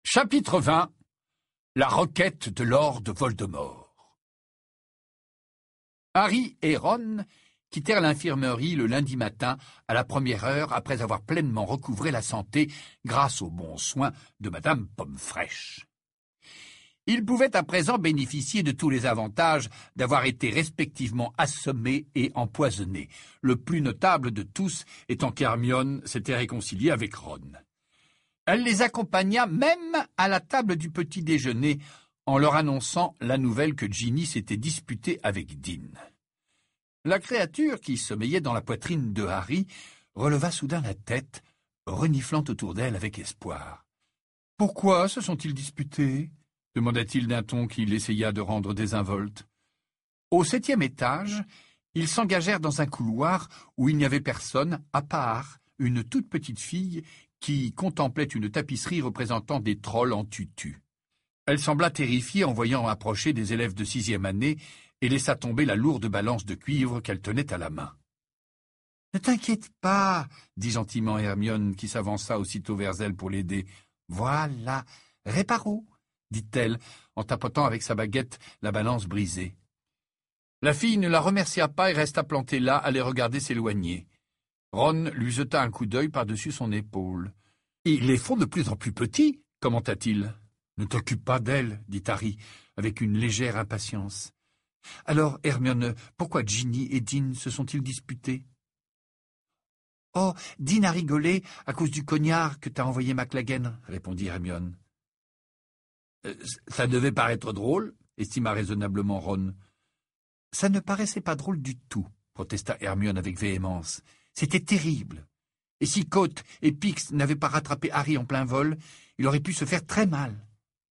Chapitre 20. La requête de Lord Voldemort. Harry et Ron quittèrent l'infirmerie le lundi matin à la première heure après avoir pleinement recouvré la santé grâce aux bons soins de Madame Pomme-Fraîche. Ils pouvaient à présent bénéficier de tous les avantages d'avoir été respectivement assommés et empoisonnés, le plus notable de tous étant qu'Hermione s'était réconciliée avec Ron. Elle les accompagna même à la table du petit déjeuner en leur annonçant la nouvelle que Ginny s'était disputée avec Dean. La créature qui sommeillait dans la poitrine de Harry releva soudain la tête, reniflant autour d'elle avec espoir. « Pourquoi se sont-ils disputés ?» demanda-t-il d'un ton qu'il essaya de rendre désinvolte. Au 7e étage, ils s'engagèrent dans un couloir où il n'y avait personne, à part une toute petite fille qui contemplait une tapisserie représentant des trolls en tutu. Elle sembla terrifiée en voyant approcher des élèves de 6e année et laissa tomber la lourde balance de cuivre qu'elle tenait à la main. « Ne t'inquiète pas, » dit gentiment Hermione, qui s'avança aussitôt vers elle pour l'aider. « Voilà, réparo, » dit-elle, en tapotant avec sa baguette la balance brisée. La fille ne la remercia pas et resta plantée là à les regarder s'éloigner. Ron lui jeta un coup d'œil par-dessus son épaule. « Ils les font de plus en plus petits, » commenta-t-il. « Ne t'occupe pas d'elle, » dit Harry, avec une légère impatience. « Alors, Hermione, pourquoi Ginny et Dean se sont-ils disputés ?»« Oh, Dean a rigolé à cause du cognard que t'a envoyé McLaggen, » répondit Hermione. « Ça devait paraître drôle, » estima raisonnablement Ron. « Ça ne paraissait pas drôle du tout, » protesta Hermione avec véhémence. « C'était terrible. Et si Cote et Pix n'avaient pas rattrapé Harry en plein vol, il aurait pu se faire très mal. »«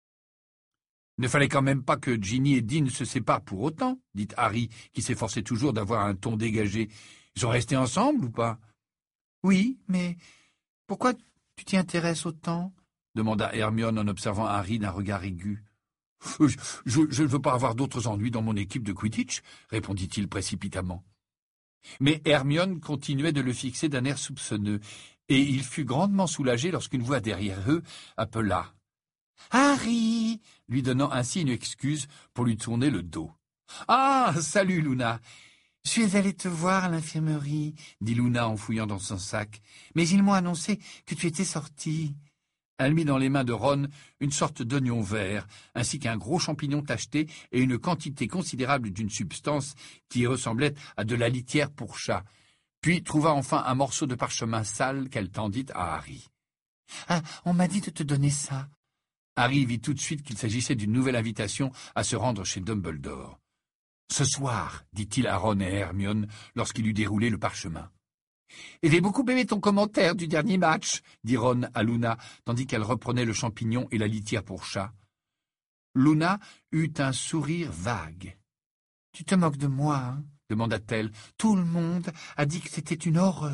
Il ne fallait quand même pas que Ginny et Dean se séparent pour autant, » dit Harry, qui s'efforçait toujours d'avoir un ton dégagé. « Ils sont restés ensemble ou pas ?»« Oui, mais pourquoi tu t'y intéresses autant ?» demanda Hermione en observant Harry d'un regard aigu. « Je ne veux pas avoir d'autres ennuis dans mon équipe de Quidditch, » répondit-il précipitamment. Mais Hermione continuait de le fixer d'un air soupçonneux, et il fut grandement soulagé lorsqu'une voix derrière eux appela « Harry !» lui donnant ainsi une excuse pour lui tourner le dos. « Ah, salut, Luna !»« Je suis allée te voir à l'infirmerie, » dit Luna en fouillant dans son sac, « mais ils m'ont annoncé que tu étais sortie. » Elle mit dans les mains de Ron une sorte d'oignon vert, ainsi qu'un gros champignon tacheté et une quantité considérable d'une substance qui ressemblait à de la litière pour chat, puis trouva enfin un morceau de parchemin sale qu'elle tendit à Harry. « Ah, on m'a dit de te donner ça. » Harry vit tout de suite qu'il s'agissait d'une nouvelle invitation à se rendre chez Dumbledore. « Ce soir, » dit-il à Ron et Hermione lorsqu'il eut déroulé le parchemin. « Et j'ai beaucoup aimé ton commentaire du dernier match, » dit Ron à Luna, tandis qu'elle reprenait le champignon et la litière pour chat. Luna eut un sourire vague. « Tu te moques de moi, hein ?» demanda-t-elle. « Tout le monde a dit que c'était une horreur. »«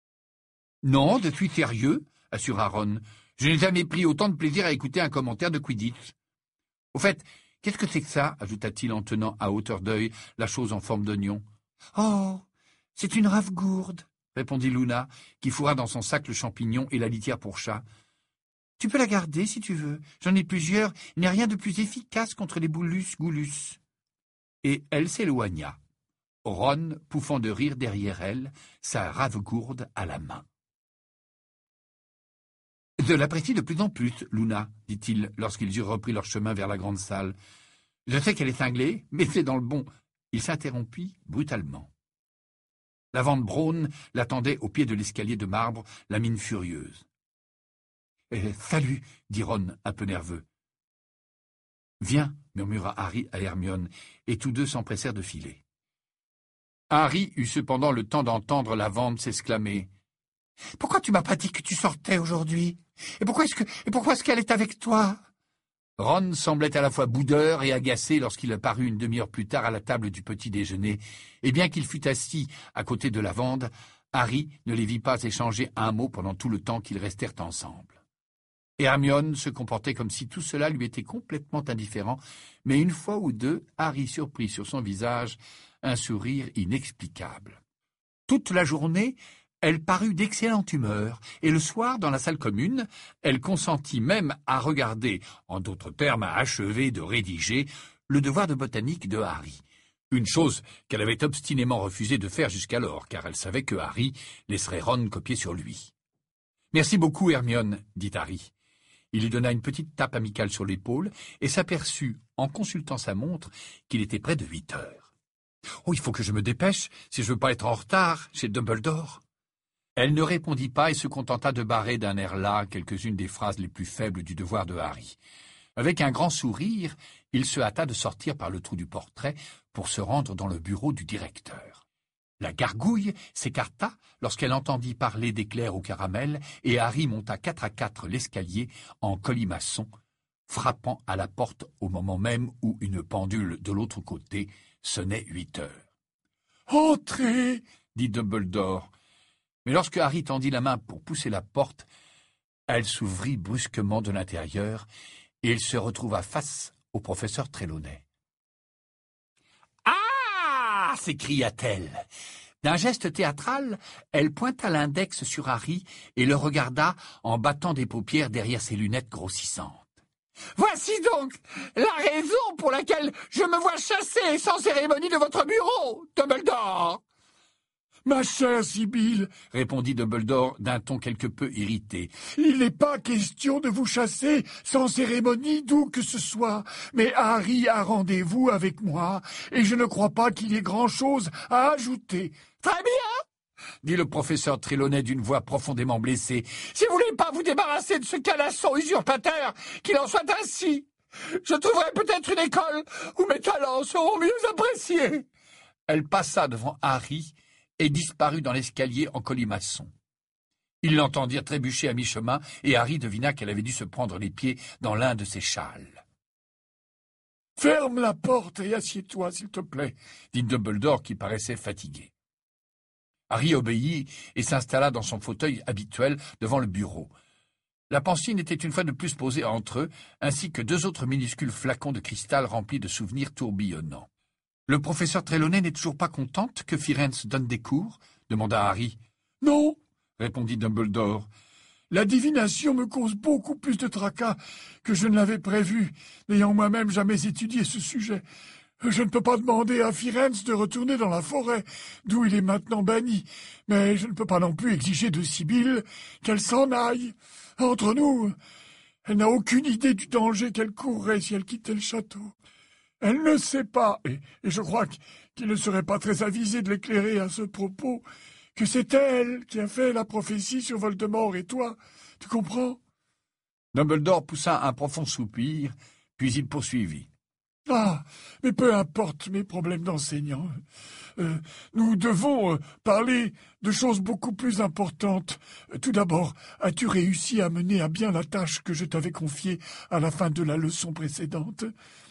Non, je suis sérieux, » assura Ron. « Je n'ai jamais pris autant de plaisir à écouter un commentaire de Quidditch. »« Au fait, qu'est-ce que c'est que ça ?» ajouta-t-il en tenant à hauteur d'œil la chose en forme d'oignon. « Oh, c'est une rave-gourde, » répondit Luna, qui fourra dans son sac le champignon et la litière pour chat. « Tu peux la garder si tu veux. J'en ai plusieurs. Il n'y a rien de plus efficace contre les boulus-goulus. » Et elle s'éloigna, Ron pouffant de rire derrière elle, sa rave-gourde à la main. « Je l'apprécie de plus en plus, Luna, » dit-il lorsqu'ils eurent repris leur chemin vers la grande salle. « Je sais qu'elle est cinglée, mais c'est dans le bon. » Il s'interrompit brutalement. Lavande Brown l'attendait au pied de l'escalier de marbre, la mine furieuse. « Salut » dit Ron, un peu nerveux. « Viens » murmura Harry à Hermione, et tous deux s'empressèrent de filer. Harry eut cependant le temps d'entendre Lavande s'exclamer. « Pourquoi tu m'as pas dit que tu sortais aujourd'hui ? Et pourquoi est-ce qu'elle est avec toi ?» Ron semblait à la fois boudeur et agacé lorsqu'il apparut une demi-heure plus tard à la table du petit déjeuner, et bien qu'il fût assis à côté de Lavande, Harry ne les vit pas échanger un mot pendant tout le temps qu'ils restèrent ensemble. Hermione se comportait comme si tout cela lui était complètement indifférent, mais une fois ou deux, Harry surprit sur son visage un sourire inexplicable. Toute la journée, Elle parut d'excellente humeur, et le soir, dans la salle commune, elle consentit même à regarder, en d'autres termes à achever de rédiger, le devoir de botanique de Harry. Une chose qu'elle avait obstinément refusé de faire jusqu'alors, car elle savait que Harry laisserait Ron copier sur lui. « Merci beaucoup, Hermione, » dit Harry. Il lui donna une petite tape amicale sur l'épaule et s'aperçut, en consultant sa montre, qu'il était près de 8 heures. « Oh, il faut que je me dépêche, si je veux pas être en retard chez Dumbledore. » Elle ne répondit pas et se contenta de barrer d'un air las quelques-unes des phrases les plus faibles du devoir de Harry. Avec un grand sourire, il se hâta de sortir par le trou du portrait pour se rendre dans le bureau du directeur. La gargouille s'écarta lorsqu'elle entendit parler d'éclairs au caramel et Harry monta 4 à 4 l'escalier en colimaçon, frappant à la porte au moment même où une pendule de l'autre côté sonnait 8 heures. « Entrez !» dit Dumbledore. Mais lorsque Harry tendit la main pour pousser la porte, elle s'ouvrit brusquement de l'intérieur et il se retrouva face au professeur Trelawney. « Ah !» s'écria-t-elle. D'un geste théâtral, elle pointa l'index sur Harry et le regarda en battant des paupières derrière ses lunettes grossissantes. « Voici donc la raison pour laquelle je me vois chasser sans cérémonie de votre bureau, Dumbledore !» « Ma chère Sibylle, » répondit Dumbledore d'un ton quelque peu irrité, « il n'est pas question de vous chasser sans cérémonie d'où que ce soit, mais Harry a rendez-vous avec moi, et je ne crois pas qu'il y ait grand-chose à ajouter. »« Très bien !» dit le professeur Trelawney d'une voix profondément blessée. « Si vous voulez pas vous débarrasser de ce calasson usurpateur, qu'il en soit ainsi. Je trouverai peut-être une école où mes talents seront mieux appréciés. » Elle passa devant Harry et disparut dans l'escalier en colimaçon. Ils l'entendirent trébucher à mi-chemin, et Harry devina qu'elle avait dû se prendre les pieds dans l'un de ses châles. « Ferme la porte et assieds-toi, s'il te plaît, » dit Dumbledore, qui paraissait fatigué. Harry obéit et s'installa dans son fauteuil habituel devant le bureau. La pancine était une fois de plus posée entre eux, ainsi que 2 autres minuscules flacons de cristal remplis de souvenirs tourbillonnants. « Le professeur Trelawney n'est toujours pas contente que Firenze donne des cours ?» demanda Harry. « Non, » répondit Dumbledore. « La divination me cause beaucoup plus de tracas que je ne l'avais prévu, n'ayant moi-même jamais étudié ce sujet. Je ne peux pas demander à Firenze de retourner dans la forêt, d'où il est maintenant banni, mais je ne peux pas non plus exiger de Sibylle qu'elle s'en aille. Entre nous, elle n'a aucune idée du danger qu'elle courrait si elle quittait le château. Elle ne sait pas, et je crois qu'il ne serait pas très avisé de l'éclairer à ce propos, que c'est elle qui a fait la prophétie sur Voldemort et toi. Tu comprends ?» Dumbledore poussa un profond soupir, puis il poursuivit. « Ah, mais peu importe mes problèmes d'enseignant. Nous devons parler de choses beaucoup plus importantes. Tout d'abord, as-tu réussi à mener à bien la tâche que je t'avais confiée à la fin de la leçon précédente ?»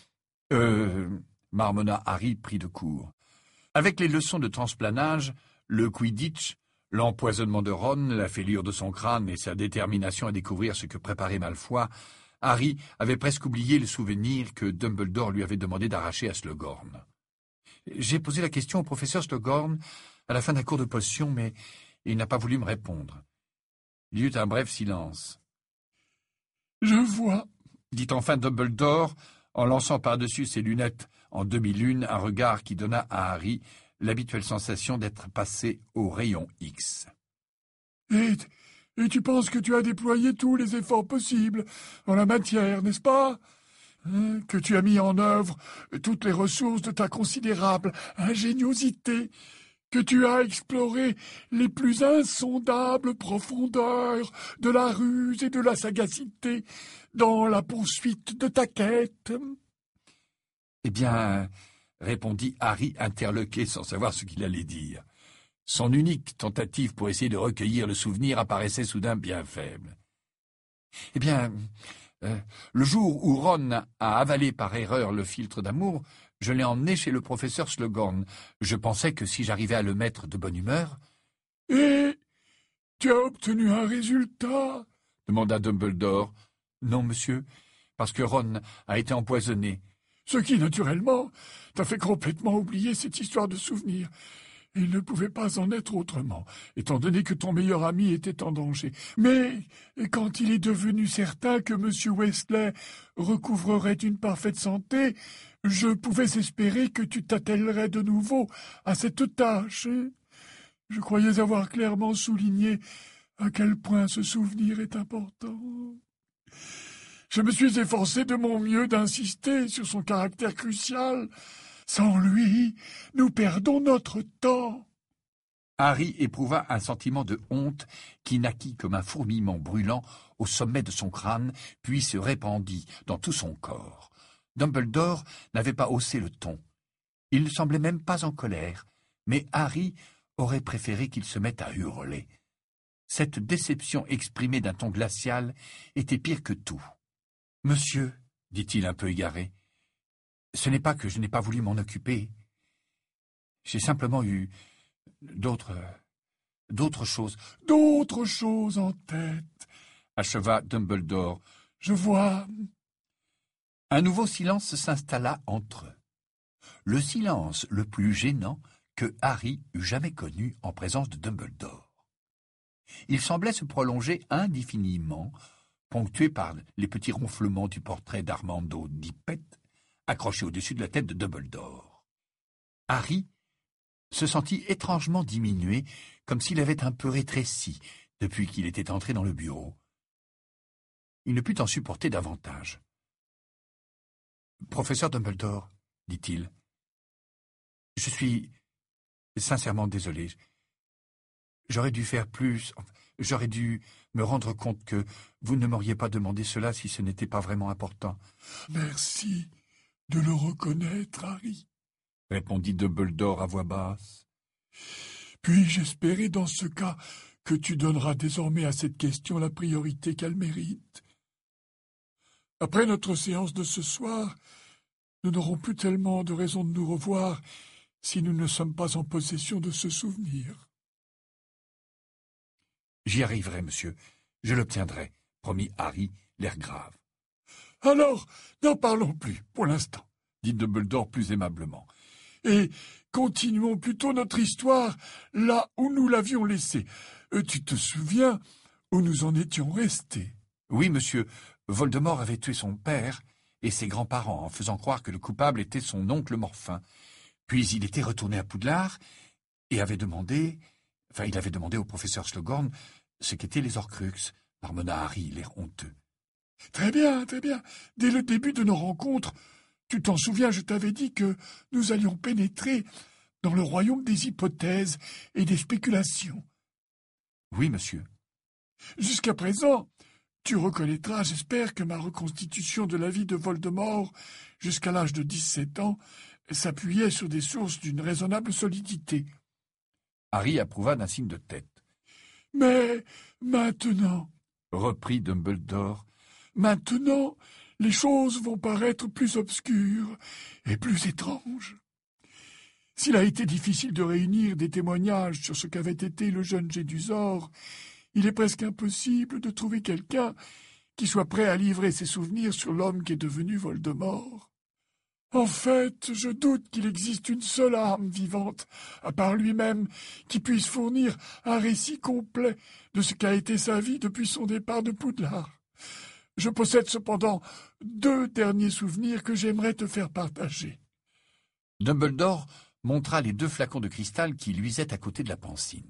marmonna Harry pris de court. Avec les leçons de transplanage, le Quidditch, l'empoisonnement de Ron, la fêlure de son crâne et sa détermination à découvrir ce que préparait Malfoy, Harry avait presque oublié le souvenir que Dumbledore lui avait demandé d'arracher à Slughorn. J'ai posé la question au professeur Slughorn à la fin d'un cours de potions, mais il n'a pas voulu me répondre. Il y eut un bref silence. « Je vois, » dit enfin Dumbledore, en lançant par-dessus ses lunettes en demi-lune un regard qui donna à Harry l'habituelle sensation d'être passé au rayon X. « Et tu penses que tu as déployé tous les efforts possibles en la matière, n'est-ce pas ? Que tu as mis en œuvre toutes les ressources de ta considérable ingéniosité, que tu as exploré les plus insondables profondeurs de la ruse et de la sagacité dans la poursuite de ta quête. » « Eh bien, » répondit Harry interloqué sans savoir ce qu'il allait dire. Son unique tentative pour essayer de recueillir le souvenir apparaissait soudain bien faible. « Eh bien, le jour où Ron a avalé par erreur le philtre d'amour, je l'ai emmené chez le professeur Slughorn. Je pensais que si j'arrivais à le mettre de bonne humeur... »« Et tu as obtenu un résultat ?» demanda Dumbledore. « Non, monsieur, parce que Ron a été empoisonné. » Ce qui, naturellement, t'a fait complètement oublier cette histoire de souvenir. Il ne pouvait pas en être autrement, étant donné que ton meilleur ami était en danger. Mais quand il est devenu certain que M. Wesley recouvrerait une parfaite santé, je pouvais espérer que tu t'attellerais de nouveau à cette tâche. Je croyais avoir clairement souligné à quel point ce souvenir est important. Je me suis efforcé de mon mieux d'insister sur son caractère crucial. Sans lui, nous perdons notre temps. Harry éprouva un sentiment de honte qui naquit comme un fourmillement brûlant au sommet de son crâne, puis se répandit dans tout son corps. Dumbledore n'avait pas haussé le ton. Il ne semblait même pas en colère, mais Harry aurait préféré qu'il se mette à hurler. Cette déception exprimée d'un ton glacial était pire que tout. « Monsieur, dit-il un peu égaré, ce n'est pas que je n'ai pas voulu m'en occuper. J'ai simplement eu d'autres choses. »« D'autres choses en tête, » acheva Dumbledore. « Je vois. » Un nouveau silence s'installa entre eux. Le silence le plus gênant que Harry eût jamais connu en présence de Dumbledore. Il semblait se prolonger indéfiniment, ponctué par les petits ronflements du portrait d'Armando Dippet, accroché au-dessus de la tête de Dumbledore. Harry se sentit étrangement diminué, comme s'il avait un peu rétréci depuis qu'il était entré dans le bureau. Il ne put en supporter davantage. « Professeur Dumbledore, dit-il, je suis sincèrement désolé. J'aurais dû faire plus. J'aurais dû me rendre compte que vous ne m'auriez pas demandé cela si ce n'était pas vraiment important. »« Merci de le reconnaître, Harry, » répondit Dumbledore à voix basse. « Puis-je espérer dans ce cas que tu donneras désormais à cette question la priorité qu'elle mérite. Après notre séance de ce soir, nous n'aurons plus tellement de raisons de nous revoir si nous ne sommes pas en possession de ce souvenir. » « J'y arriverai, monsieur. Je l'obtiendrai, » promit Harry, l'air grave. « Alors, n'en parlons plus, pour l'instant, » dit Dumbledore plus aimablement. « Et continuons plutôt notre histoire là où nous l'avions laissée. Tu te souviens où nous en étions restés? » »« Oui, monsieur. Voldemort avait tué son père et ses grands-parents en faisant croire que le coupable était son oncle Morphin. Puis il était retourné à Poudlard et avait demandé... il avait demandé au professeur Slughorn ce qu'étaient les Horcruxes, marmonna Harry, l'air honteux. « Très bien, très bien. Dès le début de nos rencontres, tu t'en souviens, je t'avais dit que nous allions pénétrer dans le royaume des hypothèses et des spéculations. »« Oui, monsieur. » »« Jusqu'à présent, tu reconnaîtras, j'espère, que ma reconstitution de la vie de Voldemort jusqu'à l'âge de 17 ans s'appuyait sur des sources d'une raisonnable solidité. » Harry approuva d'un signe de tête. « Mais maintenant, » reprit Dumbledore, « maintenant, les choses vont paraître plus obscures et plus étranges. S'il a été difficile de réunir des témoignages sur ce qu'avait été le jeune Jedusor, il est presque impossible de trouver quelqu'un qui soit prêt à livrer ses souvenirs sur l'homme qui est devenu Voldemort. En fait, je doute qu'il existe une seule âme vivante, à part lui-même, qui puisse fournir un récit complet de ce qu'a été sa vie depuis son départ de Poudlard. Je possède cependant 2 derniers souvenirs que j'aimerais te faire partager. » Dumbledore montra les 2 flacons de cristal qui luisaient à côté de la pancine.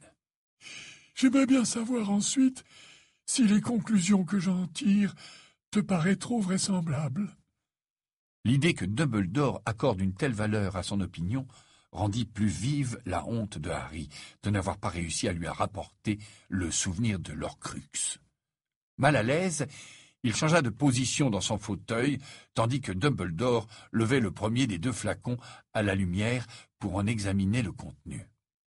« J'aimerais bien savoir ensuite si les conclusions que j'en tire te paraissent trop vraisemblables. » L'idée que Dumbledore accorde une telle valeur à son opinion rendit plus vive la honte de Harry de n'avoir pas réussi à lui rapporter le souvenir de l'Horcrux. Mal à l'aise, il changea de position dans son fauteuil, tandis que Dumbledore levait le premier des 2 flacons à la lumière pour en examiner le contenu.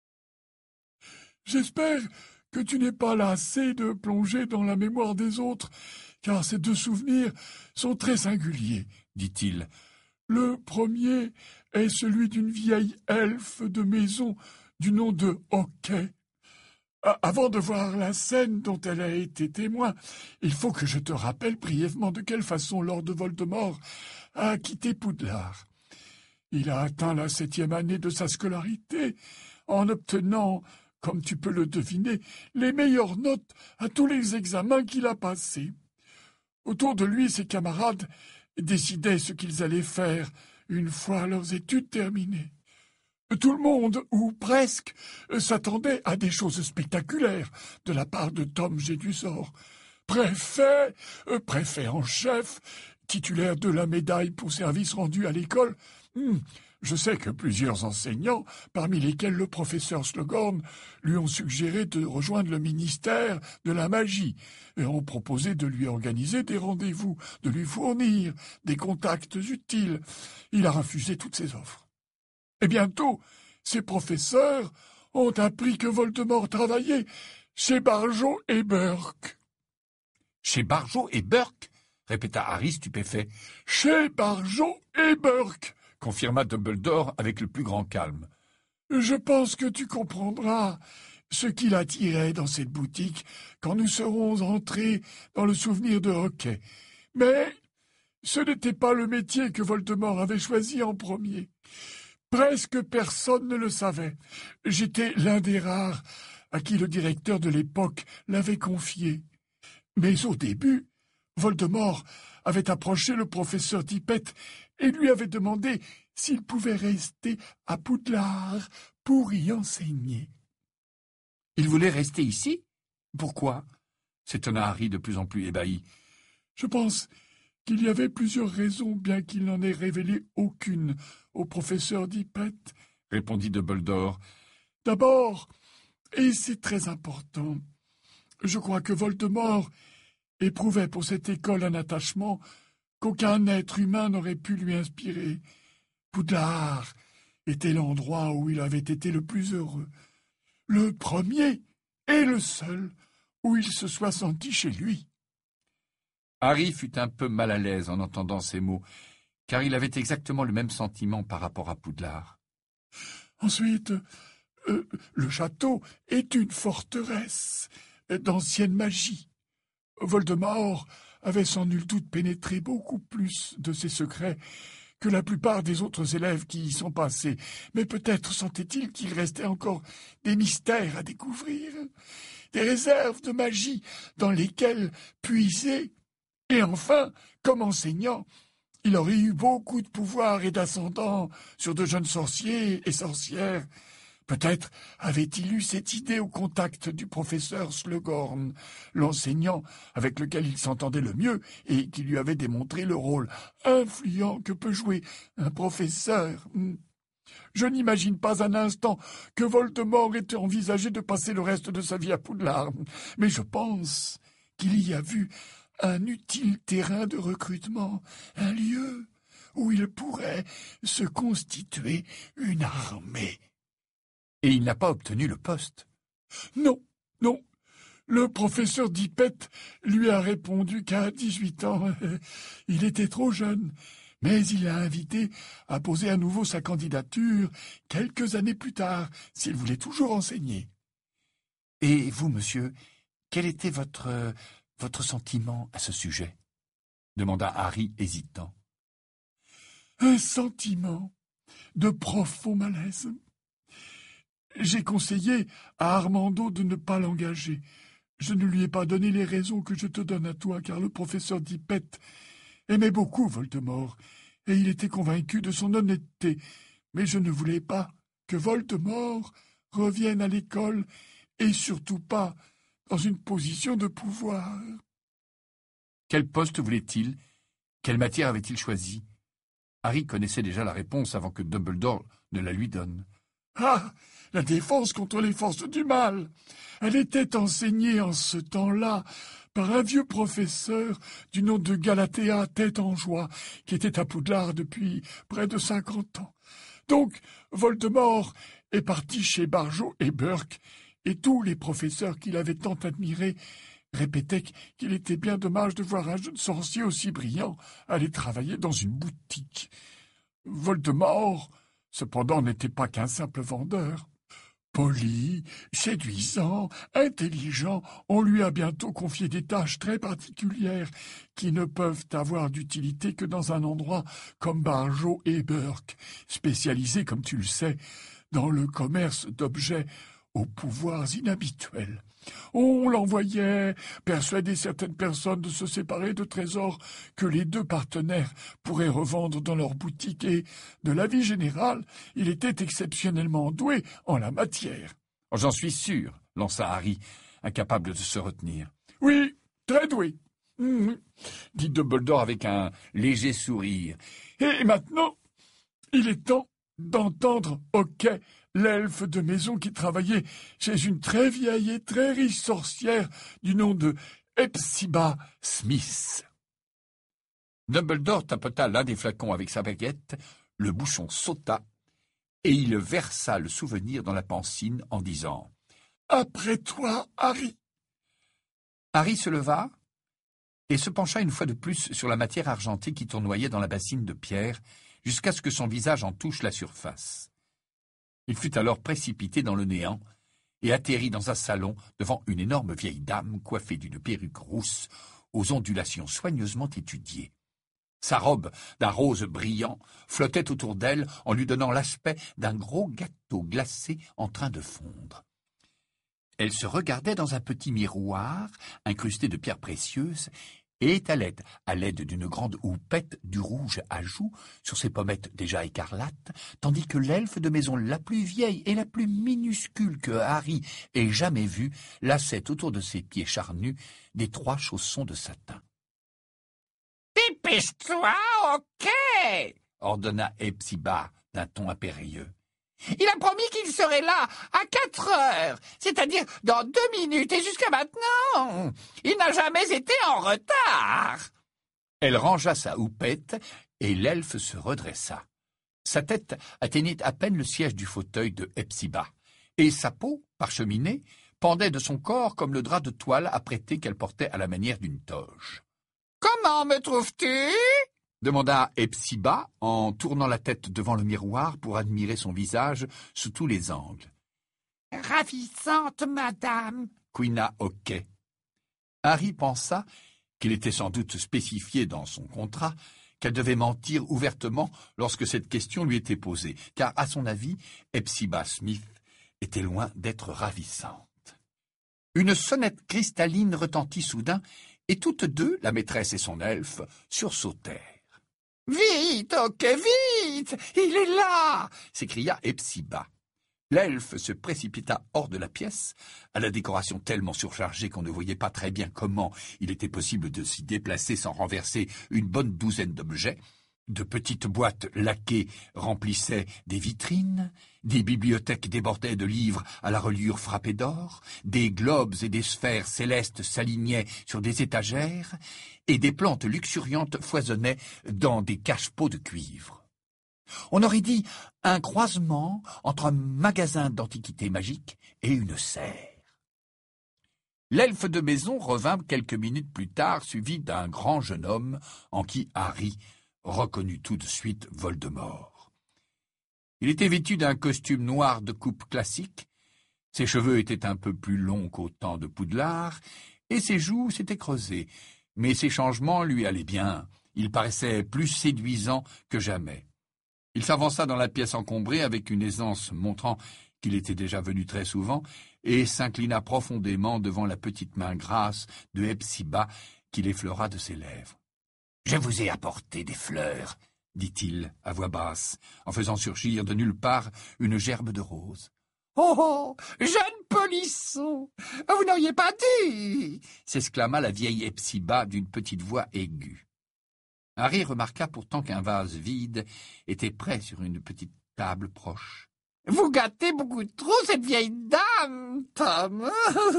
« J'espère que tu n'es pas lassé de plonger dans la mémoire des autres, car ces 2 souvenirs sont très singuliers, » dit-il. « Le premier est celui d'une vieille elfe de maison du nom de Hockey. Avant de voir la scène dont elle a été témoin, il faut que je te rappelle brièvement de quelle façon Lord Voldemort a quitté Poudlard. Il a atteint la 7e année de sa scolarité en obtenant, comme tu peux le deviner, les meilleures notes à tous les examens qu'il a passés. Autour de lui, ses camarades décidaient ce qu'ils allaient faire une fois leurs études terminées. Tout le monde, ou presque, s'attendait à des choses spectaculaires de la part de Tom Jedusor. Préfet en chef, titulaire de la médaille pour service rendu à l'école. Je sais que plusieurs enseignants, parmi lesquels le professeur Slughorn, lui ont suggéré de rejoindre le ministère de la magie et ont proposé de lui organiser des rendez-vous, de lui fournir des contacts utiles. Il a refusé toutes ces offres. Et bientôt, ces professeurs ont appris que Voldemort travaillait chez Barjo et Burke. « Chez Barjo et Burke ?» répéta Harry stupéfait. « Chez Barjo et Burke !» confirma Dumbledore avec le plus grand calme. « Je pense que tu comprendras ce qui l'attirait dans cette boutique quand nous serons entrés dans le souvenir de Hockey. Mais ce n'était pas le métier que Voldemort avait choisi en premier. Presque personne ne le savait. J'étais l'un des rares à qui le directeur de l'époque l'avait confié. Mais au début, Voldemort avait approché le professeur Tippett et lui avait demandé s'il pouvait rester à Poudlard pour y enseigner. « Il voulait rester ici ? Pourquoi ?» s'étonna Harry de plus en plus ébahi. « Je pense qu'il y avait plusieurs raisons, bien qu'il n'en ait révélé aucune au professeur Tippett, répondit Dumbledore. D'abord, et c'est très important, je crois que Voldemort éprouvait pour cette école un attachement qu'aucun être humain n'aurait pu lui inspirer. Poudlard était l'endroit où il avait été le plus heureux, le premier et le seul où il se soit senti chez lui. Harry fut un peu mal à l'aise en entendant ces mots, car il avait exactement le même sentiment par rapport à Poudlard. Ensuite, le château est une forteresse d'ancienne magie. Voldemort avait sans nul doute pénétré beaucoup plus de ses secrets que la plupart des autres élèves qui y sont passés, mais peut-être sentait-il qu'il restait encore des mystères à découvrir, des réserves de magie dans lesquelles puiser. Et enfin, comme enseignant, il aurait eu beaucoup de pouvoir et d'ascendant sur de jeunes sorciers et sorcières. Peut-être avait-il eu cette idée au contact du professeur Slughorn, l'enseignant avec lequel il s'entendait le mieux et qui lui avait démontré le rôle influent que peut jouer un professeur. Je n'imagine pas un instant que Voldemort ait envisagé de passer le reste de sa vie à Poudlard, mais je pense qu'il y a vu un utile terrain de recrutement, un lieu où il pourrait se constituer une armée. Et il n'a pas obtenu le poste. Non. Le professeur Tippett lui a répondu qu'à 18 ans, il était trop jeune, mais il l'a invité à poser à nouveau sa candidature quelques années plus tard, s'il voulait toujours enseigner. Et vous, monsieur, quel était votre sentiment à ce sujet ? Demanda Harry hésitant. Un sentiment de profond malaise. J'ai conseillé à Armando de ne pas l'engager. Je ne lui ai pas donné les raisons que je te donne à toi, car le professeur Tippett aimait beaucoup Voldemort, et il était convaincu de son honnêteté. Mais je ne voulais pas que Voldemort revienne à l'école, et surtout pas dans une position de pouvoir. Quel poste voulait-il ? Quelle matière avait-il choisi ? Harry connaissait déjà la réponse avant que Dumbledore ne la lui donne. Ah, la défense contre les forces du mal. Elle était enseignée en ce temps-là par un vieux professeur du nom de Galatea Tête en Joie, qui était à Poudlard depuis près de 50 ans. Donc, Voldemort est parti chez Barjo et Burke, et tous les professeurs qu'il avait tant admirés répétaient qu'il était bien dommage de voir un jeune sorcier aussi brillant aller travailler dans une boutique. Voldemort, cependant, n'était pas qu'un simple vendeur. Poli, séduisant, intelligent, on lui a bientôt confié des tâches très particulières qui ne peuvent avoir d'utilité que dans un endroit comme Barjo et Burke, spécialisé, comme tu le sais, dans le commerce d'objets aux pouvoirs inhabituels. On l'envoyait persuader certaines personnes de se séparer de trésors que les deux partenaires pourraient revendre dans leur boutique et, de l'avis général, il était exceptionnellement doué en la matière. « J'en suis sûr, » lança Harry, incapable de se retenir. « Oui, très doué. » dit Dumbledore avec un léger sourire. « Et maintenant, il est temps d'entendre Hoquet, l'elfe de maison qui travaillait chez une très vieille et très riche sorcière du nom de Hepzibah Smith. » Dumbledore tapota l'un des flacons avec sa baguette, le bouchon sauta, et il versa le souvenir dans la pansine en disant « Après toi, Harry !» Harry se leva et se pencha une fois de plus sur la matière argentée qui tournoyait dans la bassine de pierre, jusqu'à ce que son visage en touche la surface. Il fut alors précipité dans le néant et atterrit dans un salon devant une énorme vieille dame coiffée d'une perruque rousse aux ondulations soigneusement étudiées. Sa robe d'un rose brillant flottait autour d'elle en lui donnant l'aspect d'un gros gâteau glacé en train de fondre. Elle se regardait dans un petit miroir incrusté de pierres précieuses et étalait, à l'aide d'une grande houppette, du rouge à joues sur ses pommettes déjà écarlates, tandis que l'elfe de maison la plus vieille et la plus minuscule que Harry ait jamais vue laçait autour de ses pieds charnus des 3 chaussons de satin. « Dépêche-toi, OK !» ordonna Hepzibah d'un ton impérieux. « Il a promis qu'il serait là à 4 heures, c'est-à-dire dans 2 minutes, et jusqu'à maintenant, il n'a jamais été en retard. » Elle rangea sa houppette et l'elfe se redressa. Sa tête atteignait à peine le siège du fauteuil de Hepzibah, et sa peau, parcheminée, pendait de son corps comme le drap de toile apprêté qu'elle portait à la manière d'une toge. « Comment me trouves-tu » demanda Hepzibah en tournant la tête devant le miroir pour admirer son visage sous tous les angles. « Ravissante, madame, » couina Hoquet. Harry pensa qu'il était sans doute spécifié dans son contrat qu'elle devait mentir ouvertement lorsque cette question lui était posée, car, à son avis, Hepzibah Smith était loin d'être ravissante. Une sonnette cristalline retentit soudain, et toutes deux, la maîtresse et son elfe, sursautèrent. « Vite, Hoquet, vite! Il est là !» s'écria Hepzibah. L'elfe se précipita hors de la pièce, à la décoration tellement surchargée qu'on ne voyait pas très bien comment il était possible de s'y déplacer sans renverser une bonne douzaine d'objets. De petites boîtes laquées remplissaient des vitrines, des bibliothèques débordaient de livres à la reliure frappée d'or, des globes et des sphères célestes s'alignaient sur des étagères, et des plantes luxuriantes foisonnaient dans des cache-pots de cuivre. On aurait dit un croisement entre un magasin d'antiquités magiques et une serre. L'elfe de maison revint quelques minutes plus tard, suivi d'un grand jeune homme en qui Harry reconnut tout de suite Voldemort. Il était vêtu d'un costume noir de coupe classique, ses cheveux étaient un peu plus longs qu'au temps de Poudlard, et ses joues s'étaient creusées, mais ces changements lui allaient bien, il paraissait plus séduisant que jamais. Il s'avança dans la pièce encombrée avec une aisance montrant qu'il était déjà venu très souvent, et s'inclina profondément devant la petite main grasse de Hepzibah qu'il effleura de ses lèvres. « Je vous ai apporté des fleurs, » dit-il à voix basse, en faisant surgir de nulle part une gerbe de roses. « Oh, jeune polisson, vous n'auriez pas dû !» s'exclama la vieille Hepzibah d'une petite voix aiguë. Harry remarqua pourtant qu'un vase vide était prêt sur une petite table proche. « Vous gâtez beaucoup trop cette vieille dame, Tom.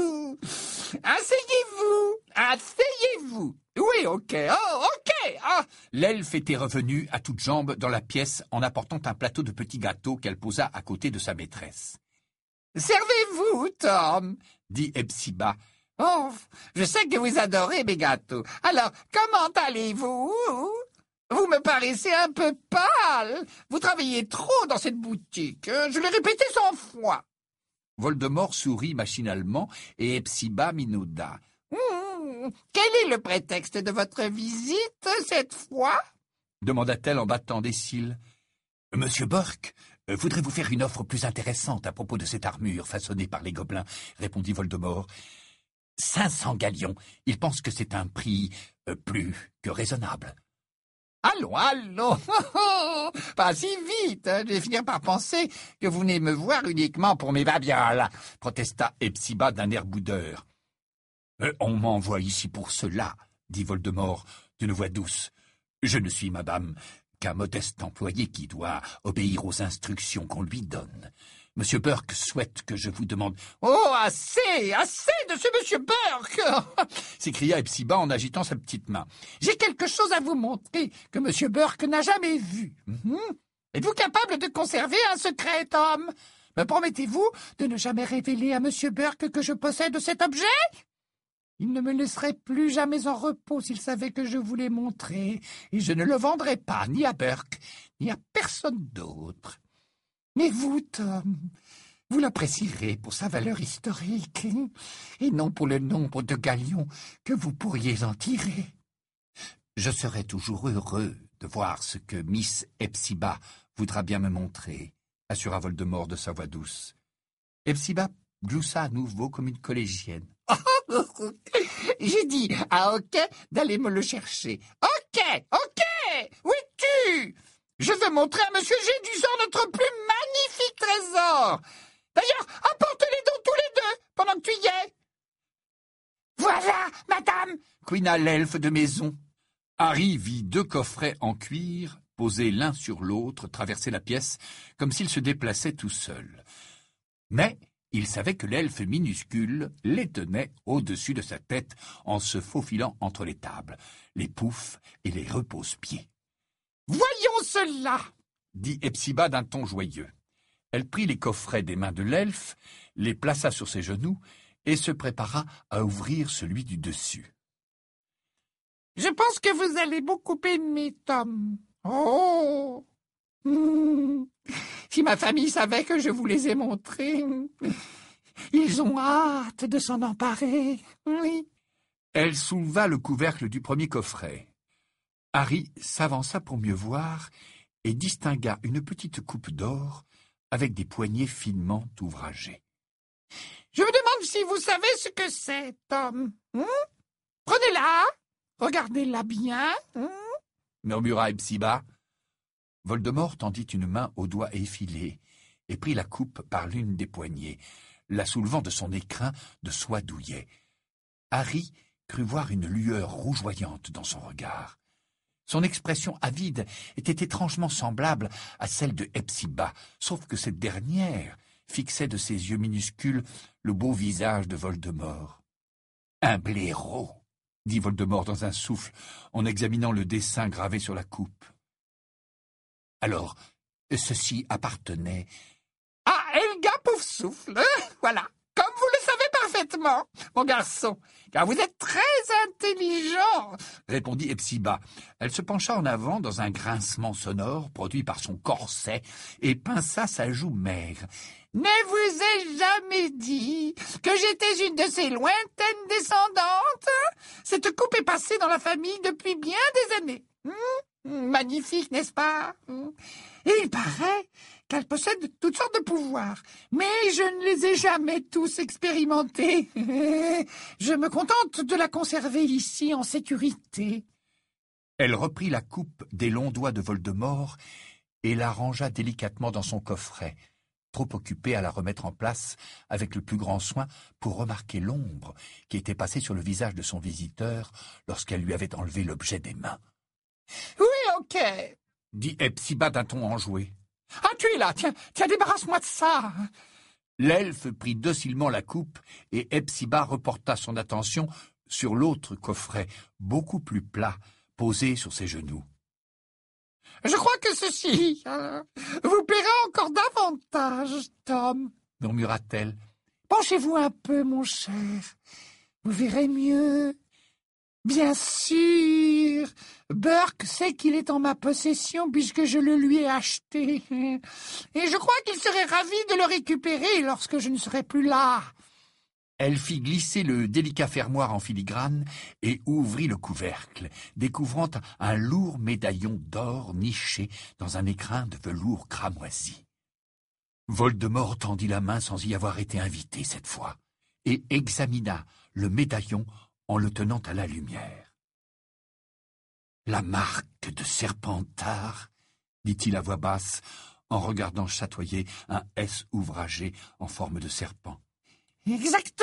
Asseyez-vous, asseyez-vous. Oui, OK, oh, OK. Ah. » L'elfe était revenu à toutes jambes dans la pièce en apportant un plateau de petits gâteaux qu'elle posa à côté de sa maîtresse. « Servez-vous, Tom, » dit Hepzibah. « Oh, je sais que vous adorez mes gâteaux. Alors, comment allez-vous ? Vous me paraissez un peu pâle. Vous travaillez trop dans cette boutique. Je l'ai répété 100 fois. » Voldemort sourit machinalement et Hepzibah minauda. Quel est le prétexte de votre visite cette fois ? Demanda-t-elle en battant des cils. « Monsieur Burke, « Voudrez-vous faire une offre plus intéressante à propos de cette armure façonnée par les gobelins ?» répondit Voldemort. 500 galions. Il pense que c'est un prix plus que raisonnable. Allons, allons, pas si vite, hein. Je vais finir par penser que vous venez me voir uniquement pour mes babioles, protesta Hepzibah d'un air boudeur. On m'envoie ici pour cela, dit Voldemort d'une voix douce. Je ne suis, madame, qu'un modeste employé qui doit obéir aux instructions qu'on lui donne. Monsieur Burke souhaite que je vous demande... « Oh, assez, assez de ce monsieur Burke !» s'écria Hepzibah en agitant sa petite main. « J'ai quelque chose à vous montrer que monsieur Burke n'a jamais vu. Êtes-vous capable de conserver un secret, Tom? Me promettez-vous de ne jamais révéler à monsieur Burke que je possède cet objet? Il ne me laisserait plus jamais en repos s'il savait que je vous l'ai montré, et je ne le vendrai pas, ni à Burke, ni à personne d'autre. Mais vous, Tom, vous l'apprécierez pour sa valeur historique, et non pour le nombre de galions que vous pourriez en tirer. Je serai toujours heureux de voir ce que Miss Hepzibah voudra bien me montrer, assura Voldemort de sa voix douce. Hepzibah gloussa à nouveau comme une collégienne. J'ai dit à Hoquet d'aller me le chercher. Hoquet, Hoquet, où es-tu? Je veux montrer à monsieur Gédusor notre plus magnifique trésor. D'ailleurs, apporte-les donc tous les deux pendant que tu y es. Voilà, madame, couina l'elfe de maison. Harry vit 2 coffrets en cuir posés l'un sur l'autre traverser la pièce comme s'ils se déplaçaient tout seuls. Mais il savait que l'elfe minuscule les tenait au-dessus de sa tête en se faufilant entre les tables, les poufs et les repose-pieds. « Voyons cela !» dit Hepzibah d'un ton joyeux. Elle prit les coffrets des mains de l'elfe, les plaça sur ses genoux et se prépara à ouvrir celui du dessus. « Je pense que vous allez beaucoup aimer, Tom. Oh! Si ma famille savait que je vous les ai montrés, ils ont hâte de s'en emparer. Oui. » Elle souleva le couvercle du premier coffret. Harry s'avança pour mieux voir et distingua une petite coupe d'or avec des poignées finement ouvragées. « Je me demande si vous savez ce que c'est, Tom. Prenez-la, regardez-la bien. Murmura Hepzibah. Voldemort tendit une main au doigt effilé et prit la coupe par l'une des poignées, la soulevant de son écrin de soie douillet. Harry crut voir une lueur rougeoyante dans son regard. Son expression avide était étrangement semblable à celle de Hepzibah, sauf que cette dernière fixait de ses yeux minuscules le beau visage de Voldemort. « Un blaireau !» dit Voldemort dans un souffle, en examinant le dessin gravé sur la coupe. Alors, ceci appartenait... « à Helga Poufsouffle, voilà, comme vous le savez parfaitement, mon garçon, car vous êtes très intelligent, » répondit Hepzibah. Elle se pencha en avant dans un grincement sonore produit par son corset et pinça sa joue maigre. « Ne vous ai jamais dit que j'étais une de ces lointaines descendantes? Cette coupe est passée dans la famille depuis bien des années. Magnifique, n'est-ce pas? Et il paraît qu'elle possède toutes sortes de pouvoirs, mais je ne les ai jamais tous expérimentés. Je me contente de la conserver ici en sécurité. » Elle reprit la coupe des longs doigts de Voldemort et la rangea délicatement dans son coffret, trop occupée à la remettre en place avec le plus grand soin pour remarquer l'ombre qui était passée sur le visage de son visiteur lorsqu'elle lui avait enlevé l'objet des mains. « Oui, ok, » dit Hepzibah d'un ton enjoué. « Ah, tu es là, tiens, débarrasse-moi de ça. » L'elfe prit docilement la coupe et Hepzibah reporta son attention sur l'autre coffret, beaucoup plus plat, posé sur ses genoux. « Je crois que ceci vous plaira encore davantage, Tom, » murmura-t-elle. « Penchez-vous un peu, mon cher, vous verrez mieux. Bien sûr, Burke sait qu'il est en ma possession puisque je le lui ai acheté, et je crois qu'il serait ravi de le récupérer lorsque je ne serai plus là. » Elle fit glisser le délicat fermoir en filigrane et ouvrit le couvercle, découvrant un lourd médaillon d'or niché dans un écrin de velours cramoisi. Voldemort tendit la main sans y avoir été invité cette fois, et examina le médaillon en le tenant à la lumière. « La marque de Serpentard » dit-il à voix basse, en regardant chatoyer un S ouvragé en forme de serpent. « Exactement !»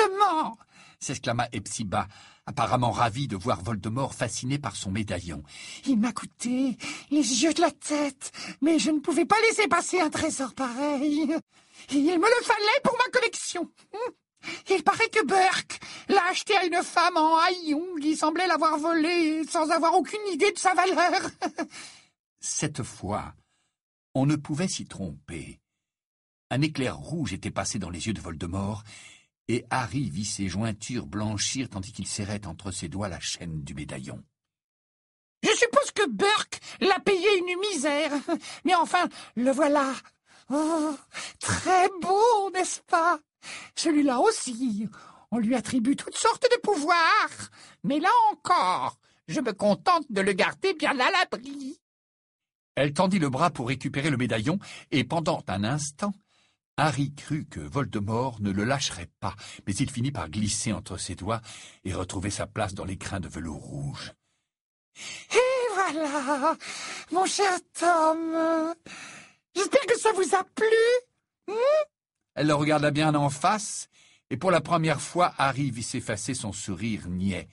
s'exclama Hepzibah, apparemment ravie de voir Voldemort fasciné par son médaillon. « Il m'a coûté les yeux de la tête, mais je ne pouvais pas laisser passer un trésor pareil. Il me le fallait pour ma collection. Il paraît que Burke l'a acheté à une femme en haillons qui semblait l'avoir volé sans avoir aucune idée de sa valeur. » Cette fois, on ne pouvait s'y tromper. Un éclair rouge était passé dans les yeux de Voldemort, et Harry vit ses jointures blanchir tandis qu'il serrait entre ses doigts la chaîne du médaillon. « Je suppose que Burke l'a payé une misère, mais enfin, le voilà. Oh, très beau, n'est-ce pas? Celui-là aussi, on lui attribue toutes sortes de pouvoirs, mais là encore, je me contente de le garder bien à l'abri. » Elle tendit le bras pour récupérer le médaillon, et pendant un instant, Harry crut que Voldemort ne le lâcherait pas, mais il finit par glisser entre ses doigts et retrouver sa place dans l'écrin de velours rouge. « Et voilà, mon cher Tom, j'espère que ça vous a plu. Elle le regarda bien en face, et pour la première fois, Harry vit s'effacer son sourire niais.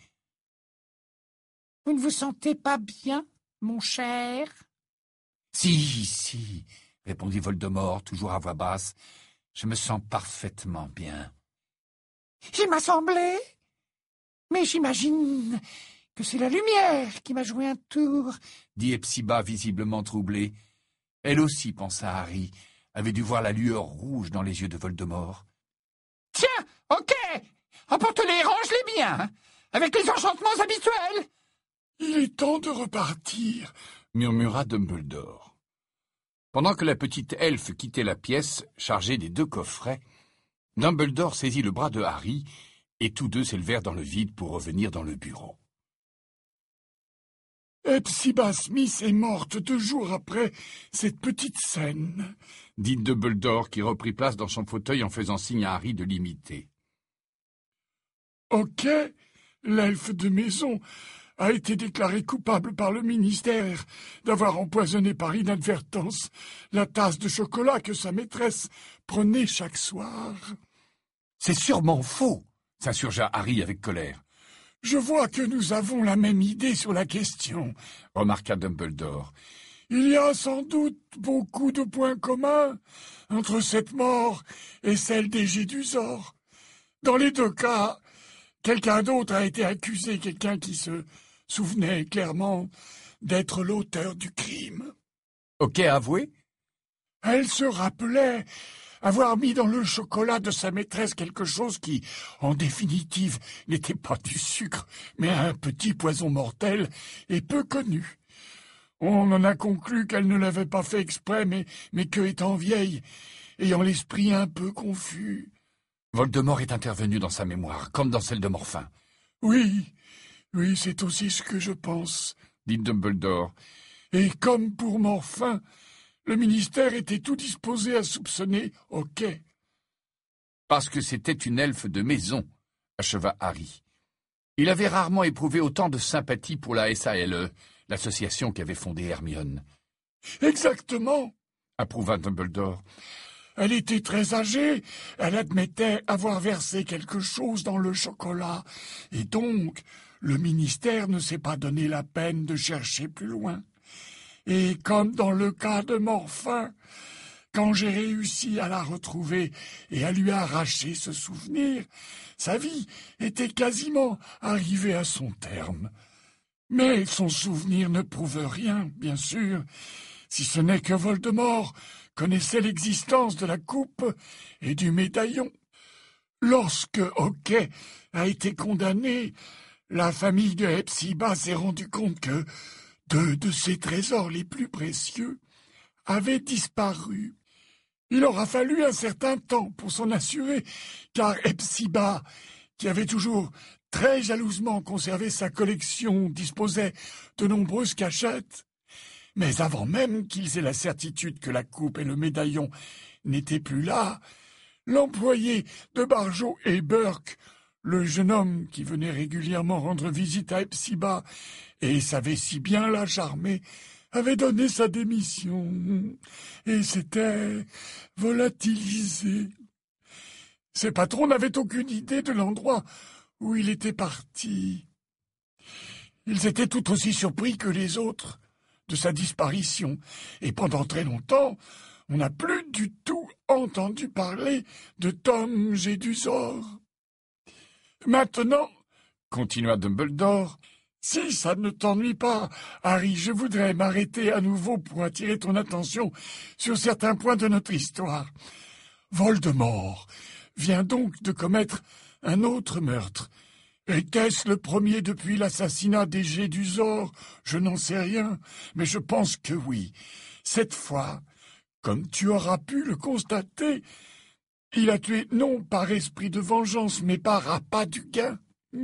« Vous ne vous sentez pas bien, mon cher ?» « Si, répondit Voldemort, toujours à voix basse. « Je me sens parfaitement bien. »« Il m'a semblé, mais j'imagine que c'est la lumière qui m'a joué un tour, » dit Hepzibah, visiblement troublée. Elle aussi, pensa Harry, avait dû voir la lueur rouge dans les yeux de Voldemort. « Tiens, ok, emporte-les, range-les bien, hein, avec les enchantements habituels. »« Il est temps de repartir, » murmura Dumbledore. Pendant que la petite elfe quittait la pièce, chargée des 2 coffrets, Dumbledore saisit le bras de Harry, et tous deux s'élevèrent dans le vide pour revenir dans le bureau. Hepzibah Smith est morte 2 jours après cette petite scène, dit Dumbledore, qui reprit place dans son fauteuil en faisant signe à Harry de l'imiter. Ok, l'elfe de maison a été déclaré coupable par le ministère d'avoir empoisonné par inadvertance la tasse de chocolat que sa maîtresse prenait chaque soir. « C'est sûrement faux !» s'insurgea Harry avec colère. « Je vois que nous avons la même idée sur la question, » remarqua Dumbledore. « Il y a sans doute beaucoup de points communs entre cette mort et celle des Gédusors. Dans les 2 cas, quelqu'un d'autre a été accusé, quelqu'un qui se souvenait clairement d'être l'auteur du crime. » Ok, avoué. Elle se rappelait avoir mis dans le chocolat de sa maîtresse quelque chose qui, en définitive, n'était pas du sucre, mais un petit poison mortel et peu connu. On en a conclu qu'elle ne l'avait pas fait exprès, mais que, étant vieille, ayant l'esprit un peu confus... Voldemort est intervenu dans sa mémoire, comme dans celle de Morphin. Oui, c'est aussi ce que je pense, dit Dumbledore. Et comme pour Morphin, le ministère était tout disposé à soupçonner Ok. Parce que c'était une elfe de maison, acheva Harry. Il avait rarement éprouvé autant de sympathie pour la SALE, l'association qu'avait fondée Hermione. Exactement, approuva Dumbledore. Elle était très âgée, elle admettait avoir versé quelque chose dans le chocolat, et donc le ministère ne s'est pas donné la peine de chercher plus loin. Et comme dans le cas de Morphin, quand j'ai réussi à la retrouver et à lui arracher ce souvenir, sa vie était quasiment arrivée à son terme. Mais son souvenir ne prouve rien, bien sûr, si ce n'est que Voldemort connaissait l'existence de la coupe et du médaillon. Lorsque Hockey a été condamné, la famille de Hepzibah s'est rendu compte que 2 de ses trésors les plus précieux avaient disparu. Il aura fallu un certain temps pour s'en assurer, car Hepzibah, qui avait toujours très jalousement conservé sa collection, disposait de nombreuses cachettes. Mais avant même qu'ils aient la certitude que la coupe et le médaillon n'étaient plus là, l'employé de Barjot et Burke, le jeune homme qui venait régulièrement rendre visite à Hepzibah et savait si bien la charmer, avait donné sa démission et s'était volatilisé. Ses patrons n'avaient aucune idée de l'endroit où il était parti. Ils étaient tout aussi surpris que les autres de sa disparition, et pendant très longtemps, on n'a plus du tout entendu parler de Tom Jedusor. Maintenant, continua Dumbledore, si ça ne t'ennuie pas, Harry, je voudrais m'arrêter à nouveau pour attirer ton attention sur certains points de notre histoire. Voldemort vient donc de commettre un autre meurtre. Était-ce le premier depuis l'assassinat des Jedusor? Je n'en sais rien, mais je pense que oui. Cette fois, comme tu auras pu le constater, il a tué non par esprit de vengeance, mais par appât du gain.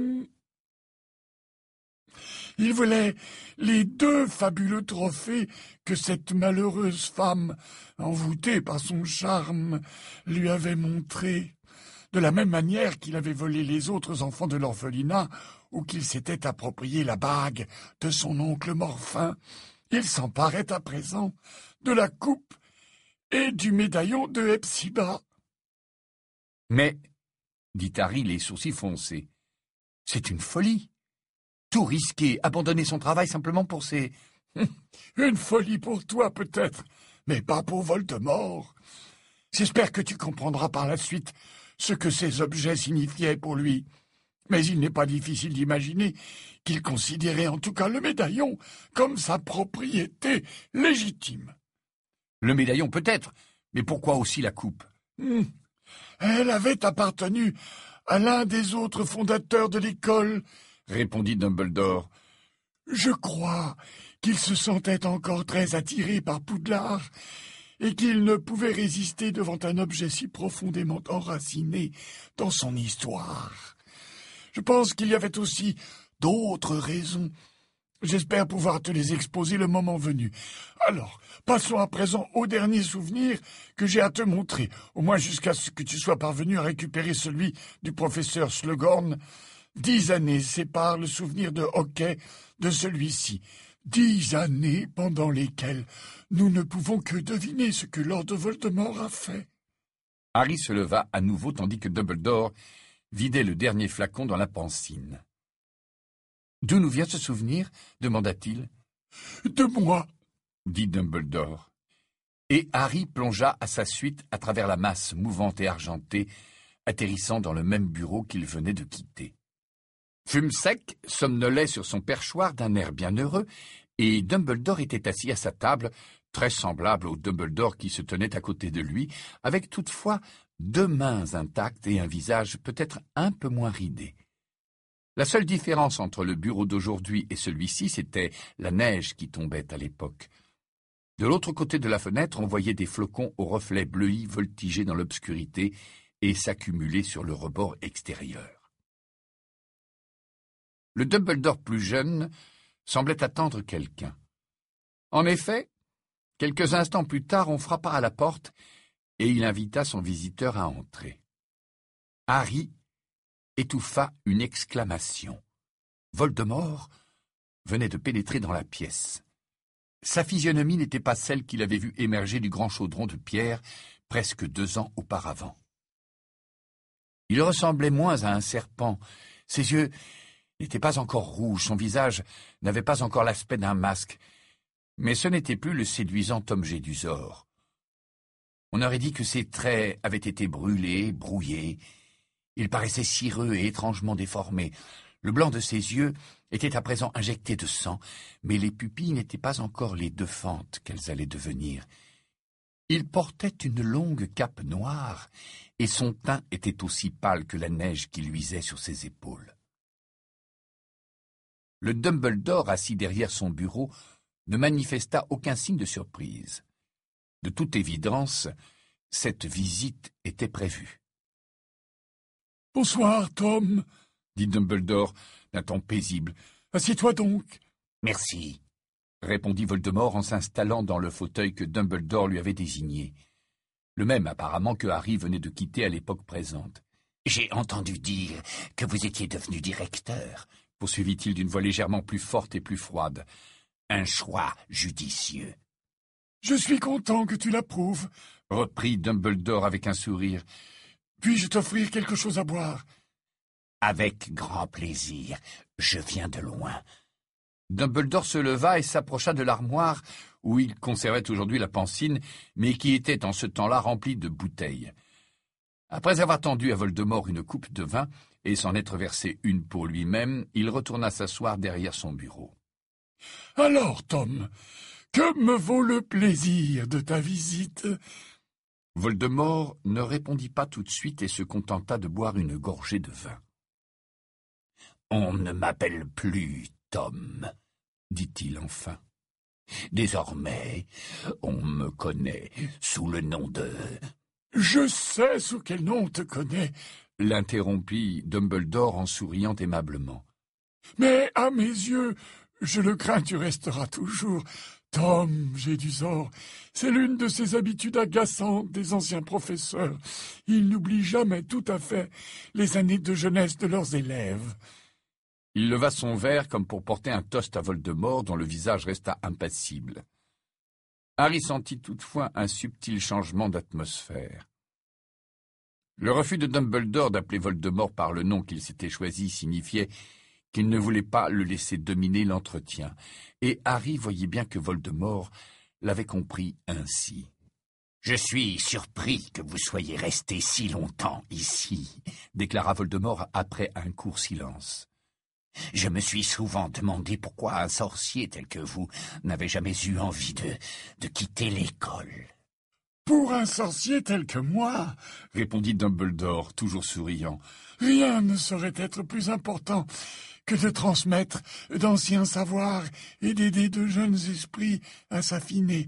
Il voulait les 2 fabuleux trophées que cette malheureuse femme, envoûtée par son charme, lui avait montrés. De la même manière qu'il avait volé les autres enfants de l'orphelinat ou qu'il s'était approprié la bague de son oncle Morphin, il s'emparait à présent de la coupe et du médaillon de Hepzibah. Mais, dit Harry les sourcils foncés, c'est une folie. Tout risquer, abandonner son travail simplement pour ces... Une folie pour toi peut-être, mais pas pour Voldemort. J'espère que tu comprendras par la suite ce que ces objets signifiaient pour lui. Mais il n'est pas difficile d'imaginer qu'il considérait en tout cas le médaillon comme sa propriété légitime. Le médaillon peut-être, mais pourquoi aussi la coupe? Elle avait appartenu à l'un des autres fondateurs de l'école, répondit Dumbledore. Je crois qu'il se sentait encore très attiré par Poudlard et qu'il ne pouvait résister devant un objet si profondément enraciné dans son histoire. Je pense qu'il y avait aussi d'autres raisons. J'espère pouvoir te les exposer le moment venu. Alors, passons à présent au dernier souvenir que j'ai à te montrer, au moins jusqu'à ce que tu sois parvenu à récupérer celui du professeur Slughorn. 10 années séparent le souvenir de Hockey de celui-ci. 10 années pendant lesquelles nous ne pouvons que deviner ce que Lord Voldemort a fait. Harry se leva à nouveau tandis que Dumbledore vidait le dernier flacon dans la pansine. « D'où nous vient ce souvenir ?» demanda-t-il. « De moi !» dit Dumbledore. Et Harry plongea à sa suite à travers la masse mouvante et argentée, atterrissant dans le même bureau qu'il venait de quitter. Fumsec somnolait sur son perchoir d'un air bien heureux, et Dumbledore était assis à sa table, très semblable au Dumbledore qui se tenait à côté de lui, avec toutefois 2 mains intactes et un visage peut-être un peu moins ridé. La seule différence entre le bureau d'aujourd'hui et celui-ci, c'était la neige qui tombait à l'époque. De l'autre côté de la fenêtre, on voyait des flocons aux reflets bleus voltiger dans l'obscurité et s'accumuler sur le rebord extérieur. Le Dumbledore plus jeune semblait attendre quelqu'un. En effet, quelques instants plus tard, on frappa à la porte et il invita son visiteur à entrer. Harry étouffa une exclamation. Voldemort venait de pénétrer dans la pièce. Sa physionomie n'était pas celle qu'il avait vue émerger du grand chaudron de pierre presque 2 ans auparavant. Il ressemblait moins à un serpent. Ses yeux n'étaient pas encore rouges, son visage n'avait pas encore l'aspect d'un masque, mais ce n'était plus le séduisant Tom Jedusor. On aurait dit que ses traits avaient été brûlés, brouillés. Il paraissait cireux et étrangement déformé. Le blanc de ses yeux était à présent injecté de sang, mais les pupilles n'étaient pas encore les 2 fentes qu'elles allaient devenir. Il portait une longue cape noire, et son teint était aussi pâle que la neige qui luisait sur ses épaules. Le Dumbledore, assis derrière son bureau, ne manifesta aucun signe de surprise. De toute évidence, cette visite était prévue. « Bonsoir, Tom, » dit Dumbledore d'un ton paisible. « Assieds-toi donc. » « Merci. » répondit Voldemort en s'installant dans le fauteuil que Dumbledore lui avait désigné. Le même, apparemment, que Harry venait de quitter à l'époque présente. « J'ai entendu dire que vous étiez devenu directeur, » poursuivit-il d'une voix légèrement plus forte et plus froide. « Un choix judicieux. » « Je suis content que tu l'approuves, » reprit Dumbledore avec un sourire. « Puis-je t'offrir quelque chose à boire ?»« Avec grand plaisir. Je viens de loin. » Dumbledore se leva et s'approcha de l'armoire où il conservait aujourd'hui la pancine, mais qui était en ce temps-là remplie de bouteilles. Après avoir tendu à Voldemort une coupe de vin et s'en être versé une pour lui-même, il retourna s'asseoir derrière son bureau. « Alors, Tom, que me vaut le plaisir de ta visite ?» Voldemort ne répondit pas tout de suite et se contenta de boire une gorgée de vin. « On ne m'appelle plus Tom, » dit-il enfin. « Désormais, on me connaît sous le nom de... » « Je sais sous quel nom on te connaît, » l'interrompit Dumbledore en souriant aimablement. « mais à mes yeux, je le crains, tu resteras toujours. Tom Jedusor, c'est l'une de ces habitudes agaçantes des anciens professeurs. Ils n'oublient jamais tout à fait les années de jeunesse de leurs élèves. » Il leva son verre comme pour porter un toast à Voldemort, dont le visage resta impassible. Harry sentit toutefois un subtil changement d'atmosphère. Le refus de Dumbledore d'appeler Voldemort par le nom qu'il s'était choisi signifiait qu'il ne voulait pas le laisser dominer l'entretien, et Harry voyait bien que Voldemort l'avait compris ainsi. « Je suis surpris que vous soyez resté si longtemps ici, » déclara Voldemort après un court silence. « Je me suis souvent demandé pourquoi un sorcier tel que vous n'avait jamais eu envie de quitter l'école. » « Pour un sorcier tel que moi, » répondit Dumbledore, toujours souriant, « rien ne saurait être plus important que de transmettre d'anciens savoirs et d'aider de jeunes esprits à s'affiner.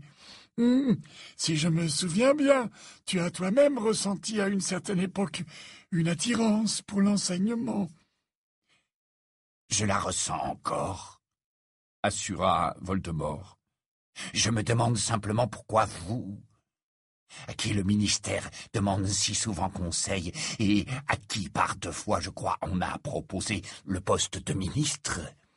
Si je me souviens bien, tu as toi-même ressenti à une certaine époque une attirance pour l'enseignement. » « Je la ressens encore, » assura Voldemort. « Je me demande simplement pourquoi vous, à qui le ministère demande si souvent conseil et à qui par 2 fois, je crois, on a proposé le poste de ministre. »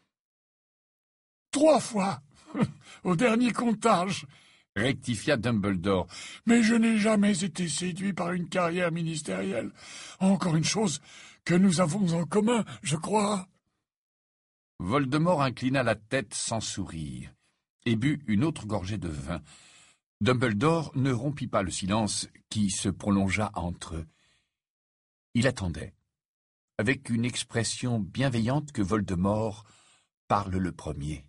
« 3 fois, au dernier comptage, » rectifia Dumbledore. « Mais je n'ai jamais été séduit par une carrière ministérielle. Encore une chose que nous avons en commun, je crois. » Voldemort inclina la tête sans sourire et but une autre gorgée de vin. Dumbledore ne rompit pas le silence qui se prolongea entre eux. Il attendait, avec une expression bienveillante, que Voldemort parle le premier.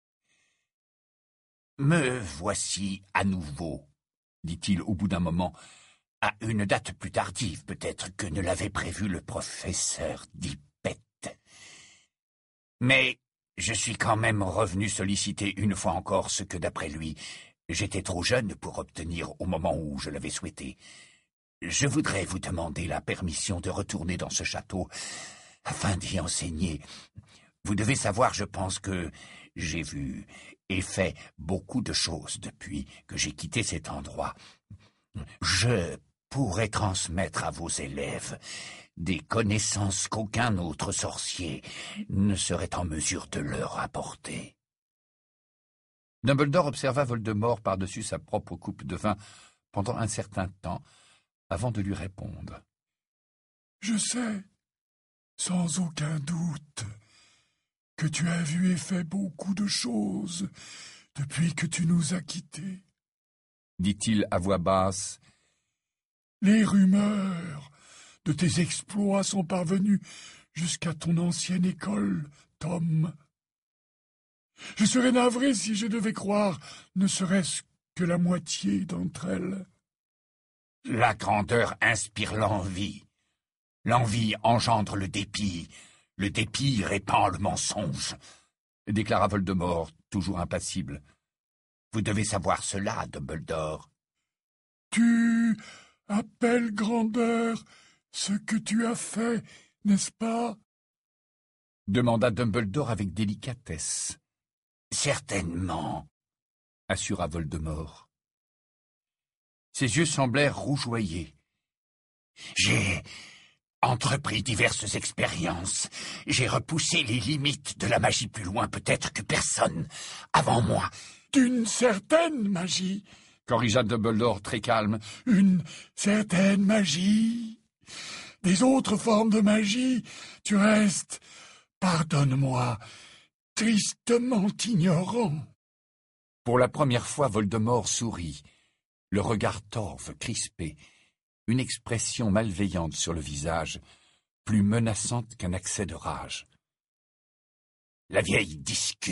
« Me voici à nouveau, » dit-il au bout d'un moment, « à une date plus tardive peut-être que ne l'avait prévu le professeur Dippet. Mais je suis quand même revenu solliciter une fois encore ce que, d'après lui, j'étais trop jeune pour obtenir au moment où je l'avais souhaité. Je voudrais vous demander la permission de retourner dans ce château afin d'y enseigner. Vous devez savoir, je pense, que j'ai vu et fait beaucoup de choses depuis que j'ai quitté cet endroit. Je pourrais transmettre à vos élèves des connaissances qu'aucun autre sorcier ne serait en mesure de leur apporter. » Dumbledore observa Voldemort par-dessus sa propre coupe de vin pendant un certain temps, avant de lui répondre. « Je sais, sans aucun doute, que tu as vu et fait beaucoup de choses depuis que tu nous as quittés, » dit-il à voix basse. « Les rumeurs de tes exploits sont parvenues jusqu'à ton ancienne école, Tom. Je serais navré si je devais croire ne serait-ce que la moitié d'entre elles. » « La grandeur inspire l'envie. L'envie engendre le dépit répand le mensonge, » déclara Voldemort, toujours impassible. « Vous devez savoir cela, Dumbledore. » « Tu appelles grandeur ce que tu as fait, n'est-ce pas ?» demanda Dumbledore avec délicatesse. Certainement, assura Voldemort. Ses yeux semblèrent rougeoyer. J'ai entrepris diverses expériences. J'ai repoussé les limites de la magie plus loin peut-être que personne avant moi. D'une certaine magie, corrigea Dumbledore très calme. Une certaine magie. Des autres formes de magie, tu restes, pardonne-moi, tristement ignorant. Pour la première fois, Voldemort sourit, le regard torve, crispé, une expression malveillante sur le visage, plus menaçante qu'un accès de rage. « La vieille discussion, »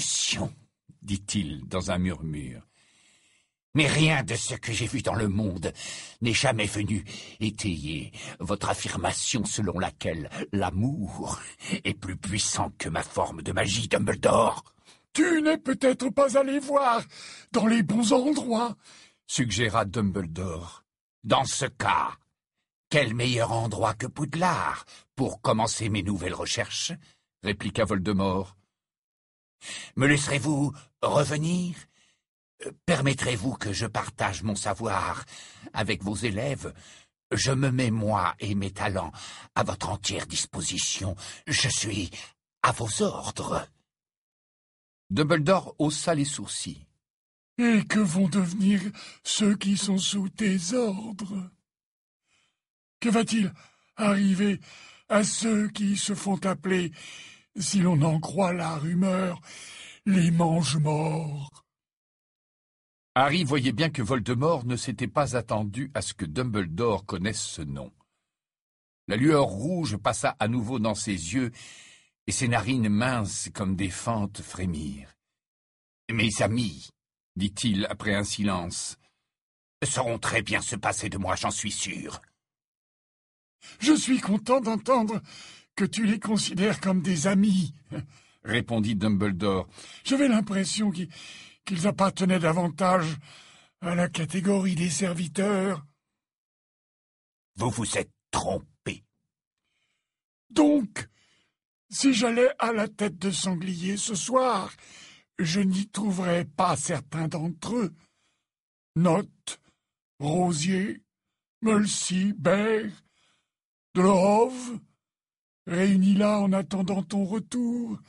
dit-il dans un murmure. « Mais rien de ce que j'ai vu dans le monde n'est jamais venu étayer votre affirmation selon laquelle l'amour est plus puissant que ma forme de magie, Dumbledore. » Tu n'es peut-être pas allé voir dans les bons endroits, suggéra Dumbledore. Dans ce cas, quel meilleur endroit que Poudlard pour commencer mes nouvelles recherches, répliqua Voldemort. Me laisserez-vous revenir? Permettrez-vous que je partage mon savoir avec vos élèves? Je me mets, moi et mes talents, à votre entière disposition. Je suis à vos ordres. Dumbledore haussa les sourcils. Et que vont devenir ceux qui sont sous tes ordres? Que va-t-il arriver à ceux qui se font appeler, si l'on en croit la rumeur, les mange-morts? Harry voyait bien que Voldemort ne s'était pas attendu à ce que Dumbledore connaisse ce nom. La lueur rouge passa à nouveau dans ses yeux, et ses narines minces comme des fentes frémirent. « Mes amis, dit-il après un silence, sauront très bien se passer de moi, j'en suis sûr. » Je suis content d'entendre que tu les considères comme des amis, répondit Dumbledore. J'avais l'impression qu'ils appartenaient davantage à la catégorie des serviteurs. Vous vous êtes trompé. Donc, si j'allais à la tête de sanglier ce soir, je n'y trouverais pas certains d'entre eux. Note, Rosier, Mulcy, Bear, Dolorov, réunis là en attendant ton retour.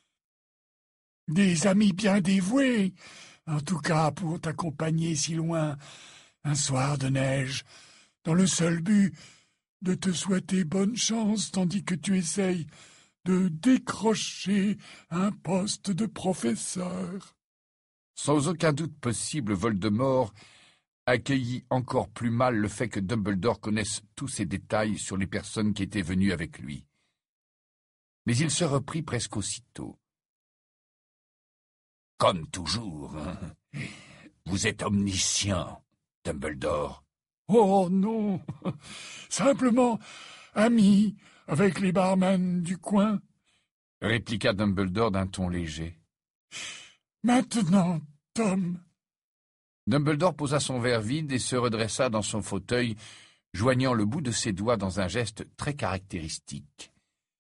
Des amis bien dévoués, en tout cas pour t'accompagner si loin, un soir de neige, dans le seul but de te souhaiter bonne chance tandis que tu essayes de décrocher un poste de professeur. Sans aucun doute possible, Voldemort accueillit encore plus mal le fait que Dumbledore connaisse tous ces détails sur les personnes qui étaient venues avec lui. Mais il se reprit presque aussitôt. « Comme toujours, hein. Vous êtes omniscient, Dumbledore. »« Oh non, simplement ami avec les barman du coin, » répliqua Dumbledore d'un ton léger. « Maintenant, Tom. » Dumbledore posa son verre vide et se redressa dans son fauteuil, joignant le bout de ses doigts dans un geste très caractéristique.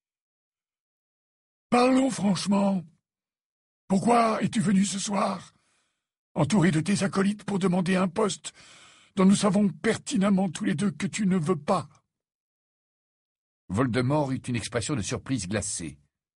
« Parlons franchement. Pourquoi es-tu venu ce soir, entouré de tes acolytes pour demander un poste dont nous savons pertinemment tous les deux que tu ne veux pas? » Voldemort eut une expression de surprise glacée.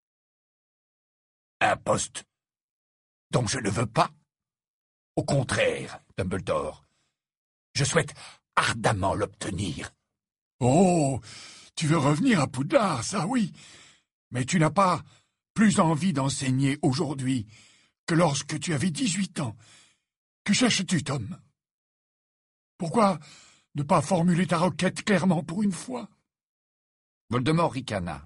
« Un poste dont je ne veux pas? Au contraire, Dumbledore, je souhaite ardemment l'obtenir. »« Oh, tu veux revenir à Poudlard, ça oui, mais tu n'as pas plus envie d'enseigner aujourd'hui que lorsque tu avais 18 ans. Que cherches-tu, Tom? Pourquoi ne pas formuler ta requête clairement pour une fois? » Voldemort ricana.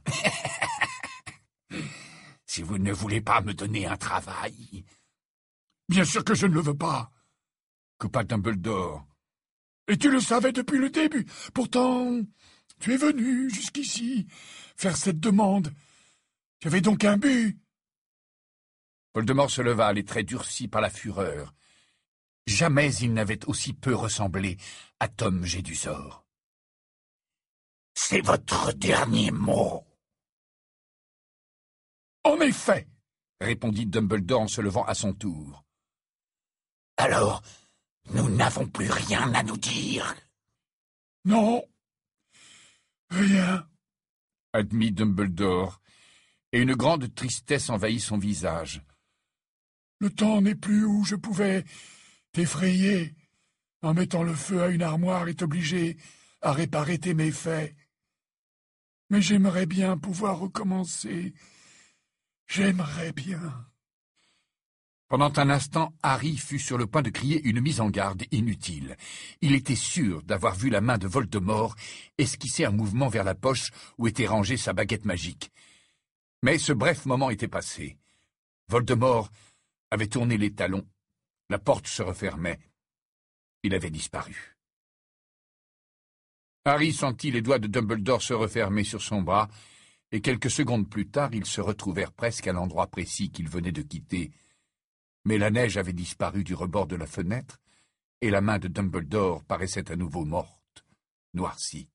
« Si vous ne voulez pas me donner un travail... »« Bien sûr que je ne le veux pas, » coupa Dumbledore. « Et tu le savais depuis le début. Pourtant, tu es venu jusqu'ici faire cette demande. Tu avais donc un but. » Voldemort se leva, les traits durcis par la fureur. Jamais il n'avait aussi peu ressemblé à Tom Jedusor. « C'est votre dernier mot. » « En effet, répondit Dumbledore en se levant à son tour. « Alors, nous n'avons plus rien à nous dire. » « Non, rien. » admit Dumbledore, et une grande tristesse envahit son visage. « Le temps n'est plus où je pouvais t'effrayer en mettant le feu à une armoire et t'obliger à réparer tes méfaits. Mais j'aimerais bien pouvoir recommencer. J'aimerais bien. » Pendant un instant, Harry fut sur le point de crier une mise en garde inutile. Il était sûr d'avoir vu la main de Voldemort esquisser un mouvement vers la poche où était rangée sa baguette magique. Mais ce bref moment était passé. Voldemort avait tourné les talons. La porte se refermait. Il avait disparu. Harry sentit les doigts de Dumbledore se refermer sur son bras, et quelques secondes plus tard, ils se retrouvèrent presque à l'endroit précis qu'ils venaient de quitter. Mais la neige avait disparu du rebord de la fenêtre, et la main de Dumbledore paraissait à nouveau morte, noircie.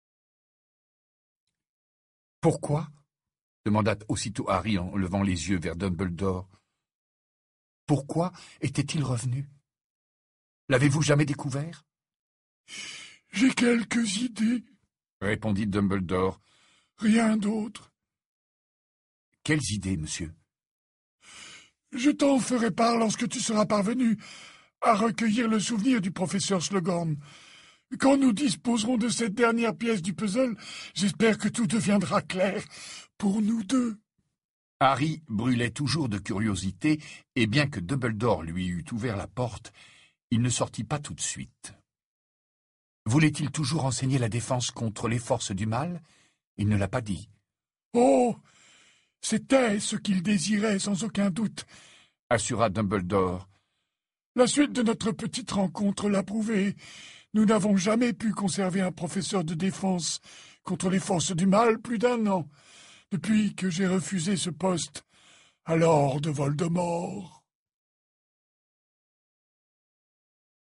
« Pourquoi » demanda aussitôt Harry en levant les yeux vers Dumbledore. « Pourquoi était-il revenu? L'avez-vous jamais découvert ?»« J'ai quelques idées, » répondit Dumbledore. « Rien d'autre. »« Quelles idées, monsieur ?» Je t'en ferai part lorsque tu seras parvenu à recueillir le souvenir du professeur Slughorn. Quand nous disposerons de cette dernière pièce du puzzle, j'espère que tout deviendra clair pour nous deux. » Harry brûlait toujours de curiosité, et bien que Dumbledore lui eût ouvert la porte, il ne sortit pas tout de suite. Voulait-il toujours enseigner la défense contre les forces du mal? Il ne l'a pas dit. « Oh, c'était ce qu'il désirait sans aucun doute, » assura Dumbledore. « La suite de notre petite rencontre l'a prouvé. Nous n'avons jamais pu conserver un professeur de défense contre les forces du mal plus d'1 an, depuis que j'ai refusé ce poste à l'ordre de Voldemort. »